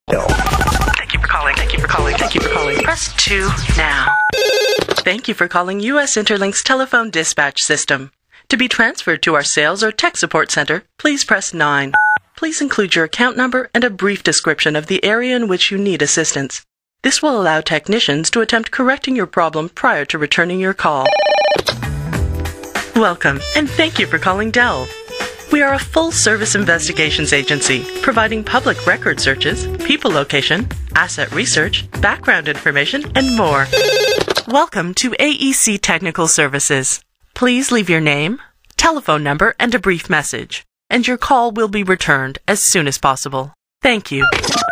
Thank you for calling. Thank you for calling. Thank you for calling. Press 2 now. Thank you for calling U.S. Interlink's telephone dispatch system. To be transferred to our sales or tech support center, please press 9. Please include your account number and a brief description of the area in which you need assistance. This will allow technicians to attempt correcting your problem prior to returning your call. Welcome, and thank you for calling Dell. We are a full-service investigations agency, providing public record searches, people location, asset research, background information, and more. Welcome to AEC Technical Services. Please leave your name, telephone number, and a brief message, and your call will be returned as soon as possible. Thank you.